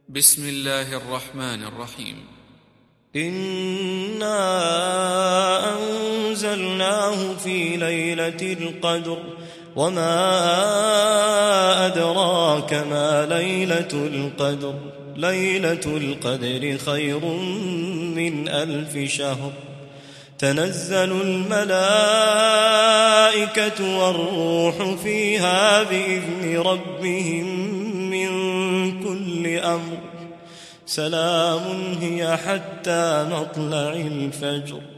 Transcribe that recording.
بسم الله الرحمن الرحيم. إنا أنزلناه في ليلة القدر وما أدراك ما ليلة القدر. ليلة القدر خير من 1000 شهر. تنزل الملائكة والروح فيها بإذن ربهم من كل أمر. سلام هي حتى مطلع الفجر.